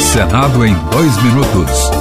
Senado em 2 minutos.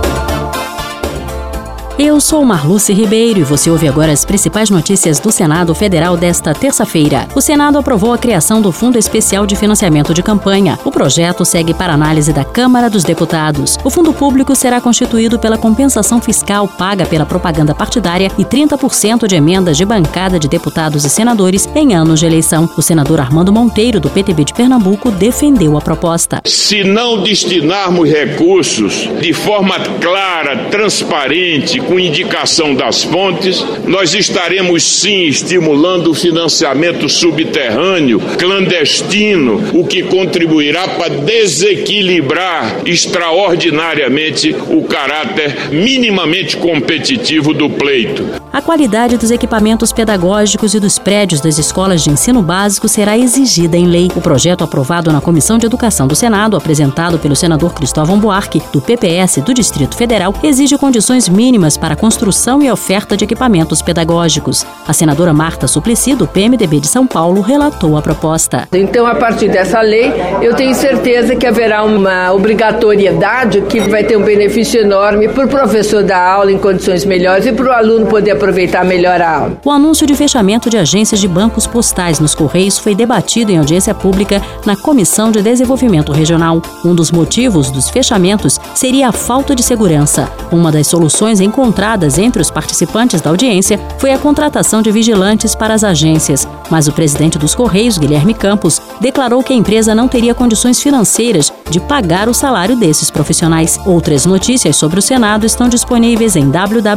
Eu sou Marluce Ribeiro e você ouve agora as principais notícias do Senado Federal desta terça-feira. O Senado aprovou a criação do Fundo Especial de Financiamento de Campanha. O projeto segue para análise da Câmara dos Deputados. O fundo público será constituído pela compensação fiscal paga pela propaganda partidária e 30% de emendas de bancada de deputados e senadores em anos de eleição. O senador Armando Monteiro, do PTB de Pernambuco, defendeu a proposta. Se não destinarmos recursos de forma clara, transparente, com indicação das fontes, nós estaremos sim estimulando o financiamento subterrâneo, clandestino, o que contribuirá para desequilibrar extraordinariamente o caráter minimamente competitivo do pleito. A qualidade dos equipamentos pedagógicos e dos prédios das escolas de ensino básico será exigida em lei. O projeto aprovado na Comissão de Educação do Senado, apresentado pelo senador Cristóvão Buarque, do PPS do Distrito Federal, exige condições mínimas para a construção e oferta de equipamentos pedagógicos. A senadora Marta Suplicy, do PMDB de São Paulo, relatou a proposta. Então, a partir dessa lei, eu tenho certeza que haverá uma obrigatoriedade que vai ter um benefício enorme para o professor dar aula em condições melhores e para o aluno poder aproveitar melhor a aula. O anúncio de fechamento de agências de bancos postais nos Correios foi debatido em audiência pública na Comissão de Desenvolvimento Regional. Um dos motivos dos fechamentos seria a falta de segurança. Uma das soluções encontradas entre os participantes da audiência foi a contratação de vigilantes para as agências. Mas o presidente dos Correios, Guilherme Campos, declarou que a empresa não teria condições financeiras de pagar o salário desses profissionais. Outras notícias sobre o Senado estão disponíveis em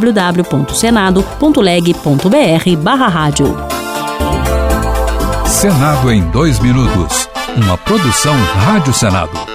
www.senado.leg.br/rádio. Senado em 2 minutos. Uma produção Rádio Senado.